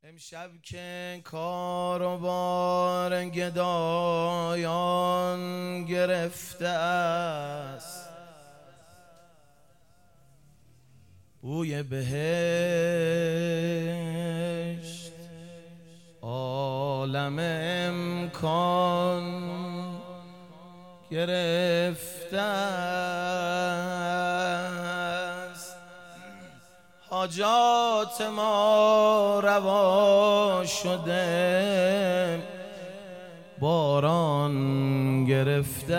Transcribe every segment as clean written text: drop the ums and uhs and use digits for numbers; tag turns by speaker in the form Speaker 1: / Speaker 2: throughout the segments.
Speaker 1: امشب که کار و بار گدایان گرفته است، بوی بهشت عالم امکان گرفته است. حاجات ما روا شده، باران گرفته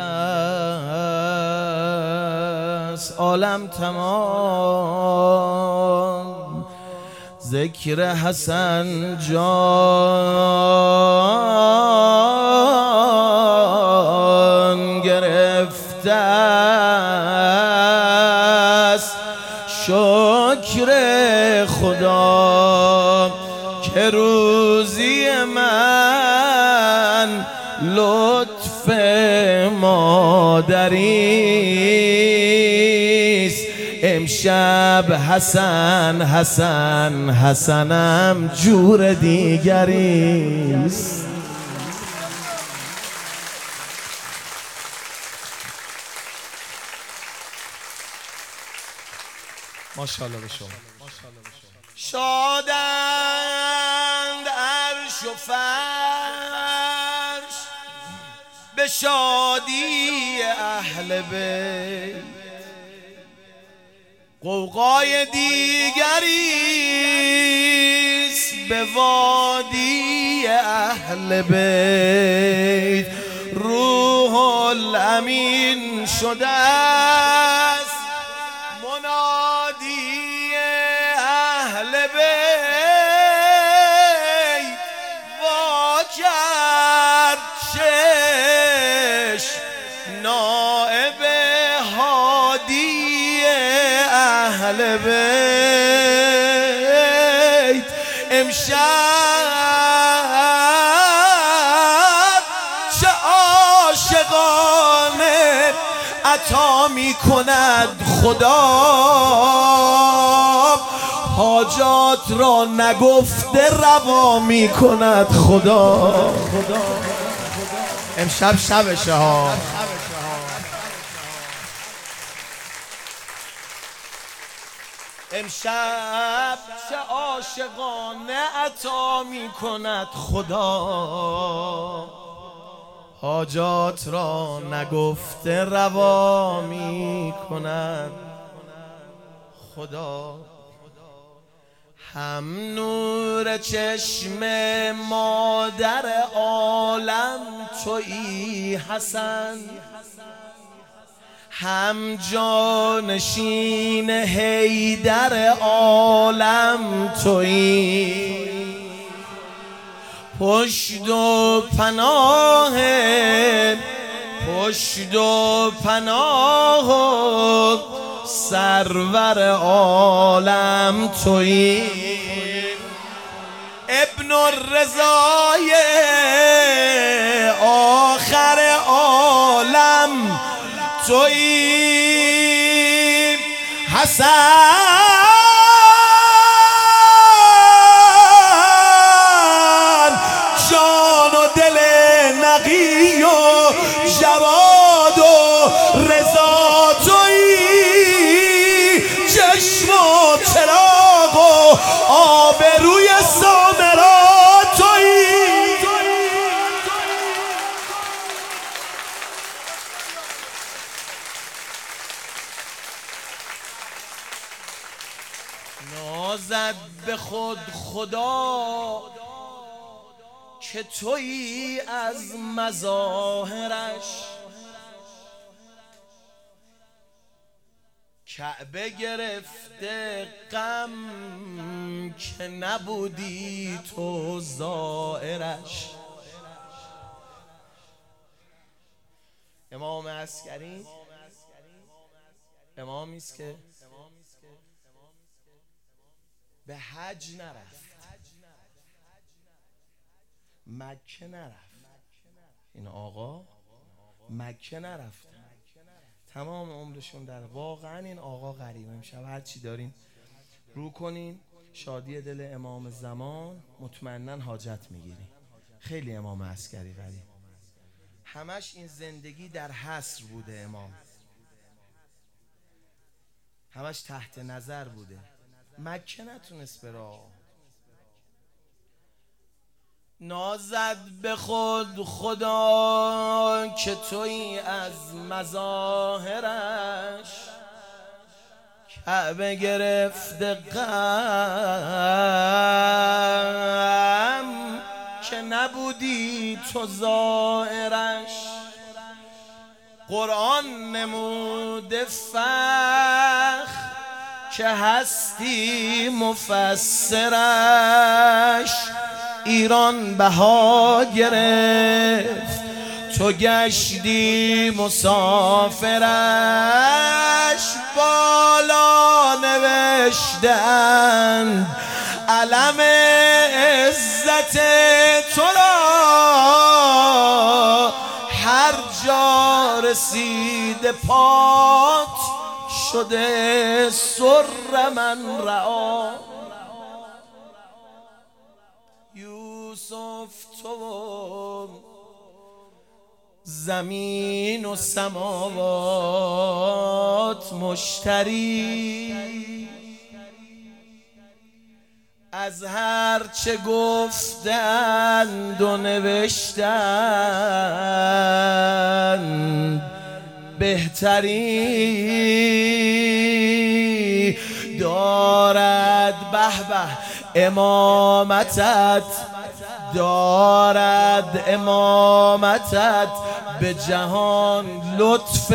Speaker 1: است. عالم تمام ذکر حسن جان گرفته است. شکر خدا که روزی من لطف مادریست. امشب حسنم جور دیگریست. ماشاءالله به شما. شادند عرش و فرش به شادی اهل بیت، غوغای دیگریست به وادی اهل بیت. روح الامین شده است منادی اهل بیت، وا کرد چشم نائب هادی اهل بیت. امشب چه عاشقانه عطا می کند خدا، حاجات را نگفته روا می کند خدا. امشب شبشه ها. امشب چه عاشقانه عطا می کند خدا، حاجات را نگفته روا می کند خدا. هم نور چشم مادر عالم تویی حسن، هم جانشین حیدر عالم تویی. پشت و پناه سرور عالم تویی. ابن الرضای آخر عالم تویی. حسن جان و دل نقی و جواد و رضا تویی. چشم و چراغ و آبروی سامرا تویی. نازد به خود خدا که تویی از مظاهرش، کعبه گرفته غم که نبودی تو زائرش. امام عسکری امامی است که به حج نرفت، مکه نرفت. این آقا مکه نرفت، تمام عمرشون در واقعا این آقا غریبه. امشب هر چی دارین رو کنین شادی دل امام زمان مطمئناً حاجت میگیری. خیلی امام عسکری غریب، همش این زندگی در حصر بوده، امام همش تحت نظر بوده، مکه نتونست برا. نازد به خود خدا که تویی از مظاهرش، کعبه گرفته غم که نبودی تو زائرش. قرآن نموده فخر که هستی مفسرش. ایران بها گرفت تو گشتی مسافرش. بالا نوشتند علم عزت تو را، هر جا رسیده پات شده سر من رعا. یوسف تو زمین و سماوات مشتری، از هر چه گفتند و نوشتند بهتری. دارد به به امامتت، دارد امامتت به جهان لطف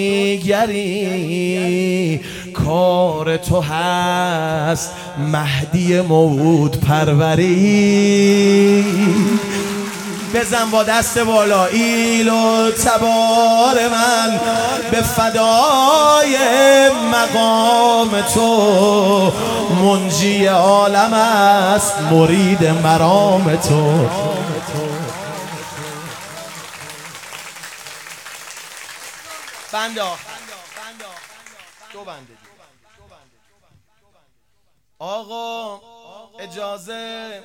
Speaker 1: دیگری. کار تو هست مهدی موعود پروری. بزن با دست بالا ایل و تبار من به فدای مقام تو. منجی عالم است مرید مرام تو. بنده دو بنده آقا اجازه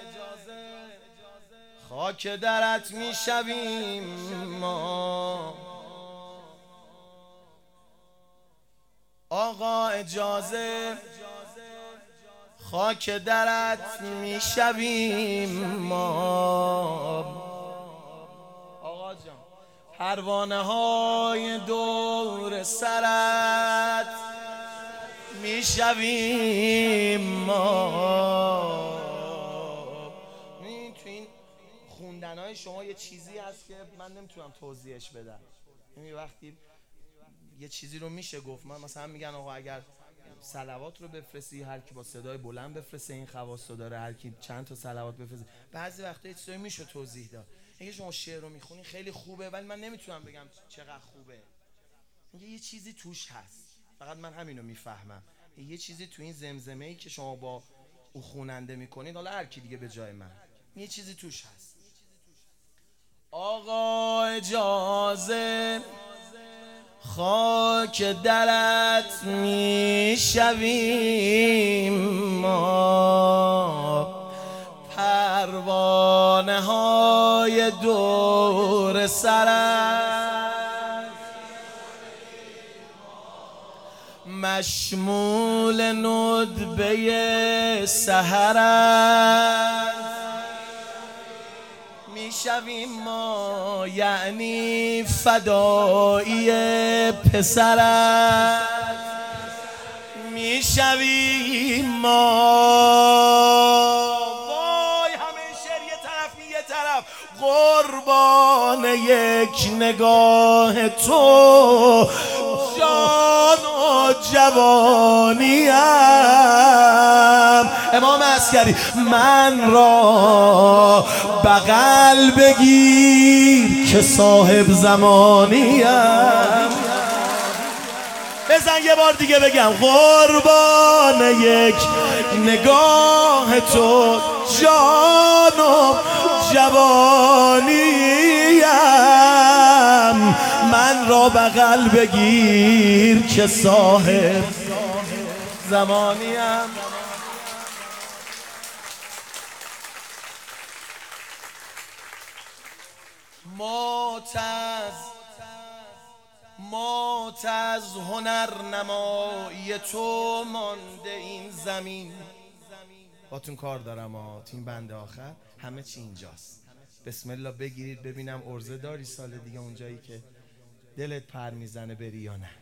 Speaker 1: خاک درت میشویم ما. آقا اجازه خاک درت میشویم ما. آقا جان پروانه های دور سرت میشویم ما. تو این خوندنهای شما یه چیزی هست که من نمیتونم توضیحش بدم. یعنی وقتی یه چیزی رو میشه گفت، من مثلا میگن آقا اگر صلوات رو بفرستی، هر کی با صدای بلند بفرسته این خواص رو داره، هر کی چند تا صلوات بفرسته. بعضی وقتا یه چیزایی میشه توضیح داد. اگه شما شعر رو میخونی خیلی خوبه ولی من نمیتونم بگم چقدر خوبه. یه چیزی توش هست، فقط من همینو میفهمم. یه چیزی تو این زمزمه‌ای که شما با او خواننده میکنید، حالا هر کی دیگه به جای من، یه چیزی توش هست. آقا اجازه خاک درت میشویم ما. پروانه های دور سرت مشمول ندبه سحرت میشویم ما. یعنی فدایی پسرت میشویم ما. قربان یک نگاه تو جان و جوانیم. امام عسکری من را بغل بگیر که صاحب زمانیم. بزن یه بار دیگه بگم قربان یک نگاه تو جان و جوانیم. من را بغل بگیر که صاحب زمانیم. مات از هنرنمایی تو مانده این زمین. باتون کار دارم تو این بند آخر همه چی اینجاست. بسم الله بگیرید ببینم ارزه داری سال دیگه اونجایی که دلت پر میزنه بری یا نه.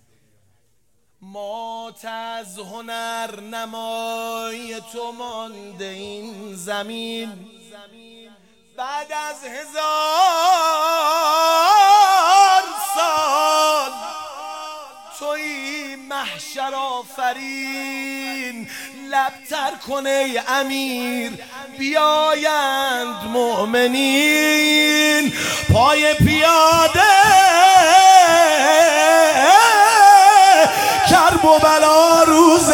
Speaker 1: مات از هنرنمایی تو مانده این زمین، بعد از 1000 سال تویی محشر آفرین. لبتر کن ای امیر بیایند مؤمنین، پای پیاده کرب و بلا روز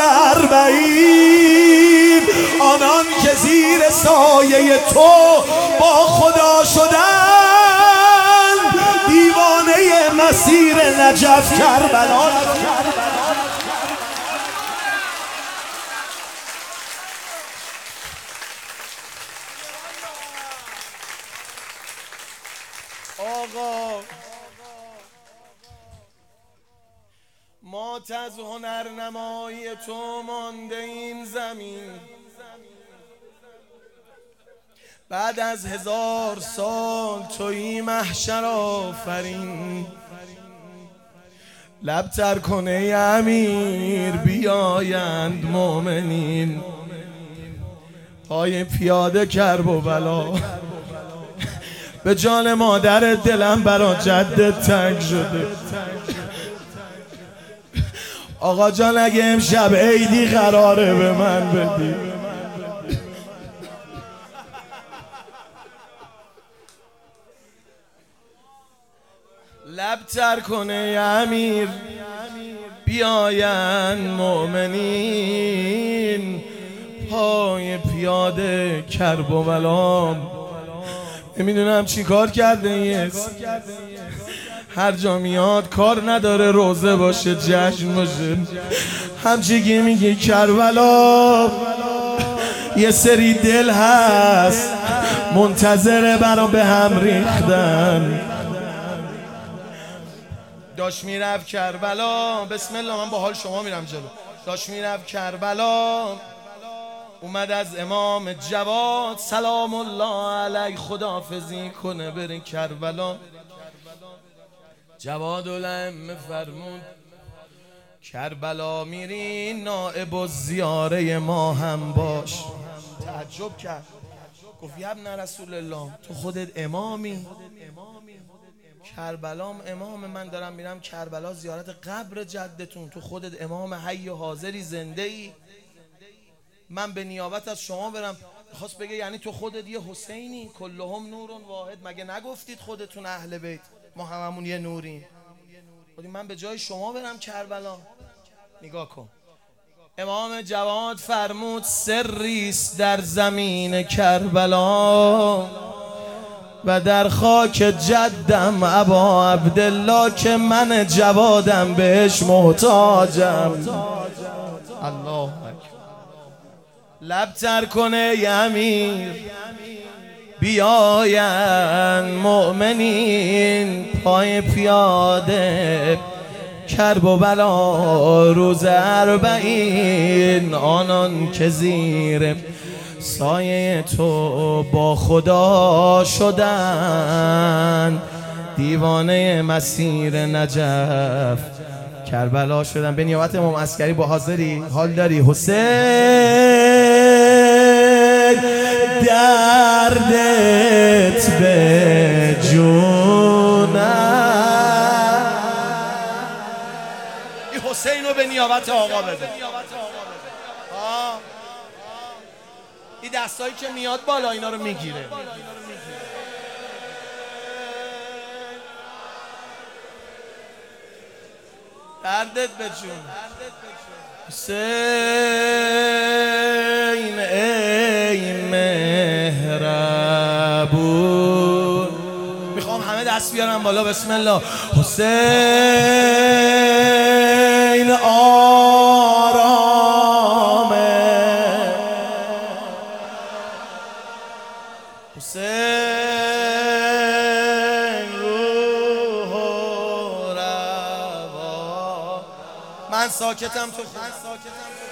Speaker 1: 40. آنان که زیر سایه تو با خدا شدن، دیوانه مسیر نجف کربلا. آقا مات از هنرنمایی تو مانده این زمین، بعد از 1000 سال تویی محشر آفرین. لبتر کن ای امیر بیایند مؤمنین، پای پیاده کرب و بلا. به جان مادر دلم برا جدت تنگ شده. آقا جان اگه امشب عیدی قراره به من بدی، لبتر کنه امیر بیاین مؤمنین، پای پیاده کرب و بلا. نمیدونم چی کار کرده یه هر جا میاد کار نداره روزه باشه جشن باشه، همچی میگی کربلا. یه سری دل هست منتظره برا به هم ریختن. داشت میرفت کربلا، بسم الله من با حال شما میرم جلو. داشت میرفت کربلا، اومد از امام جواد سلام الله علیه خداحافظی کنه بره کربلا. جواد الائمه فرمود کربلا میری نائب و زیاره ما هم باش. تعجب کرد، گفت یا ابن رسول الله تو خودت امامی؟ کربلام امام، من دارم میرم کربلا زیارت قبر جدتون، تو خودت امام حی و حاضری زنده ای؟ من به نیابت از شما برم. خواست بگه یعنی تو خودت یه حسینی؟ کلهم نورون واحد، مگه نگفتید خودتون اهل بیت ما هممون یه نوریم؟ من به جای شما برم کربلا. نگاه کن، امام جواد فرمود سریست در زمین کربلا و در خاک جدم ابا عبدالله که من جوادم بهش محتاجم. الله لبتر کنه ی امیر بیاین مؤمنین، پای پیاده کرب و بلا روز 40. آنان که زیر سایه تو با خدا شدن، دیوانه مسیر نجف کربلا شدن. به نیابت امام عسکری با حاضری حال داری؟ حسین دردت به جونم. این حسین رو به نیابت آقا بده. این دستایی که میاد بالا اینا رو میگیره. دردت به جون حسین ای مهربون. میخوام همه دست بیارم بالا بسم الله. حسین آرامه، حسین من ساکتم تو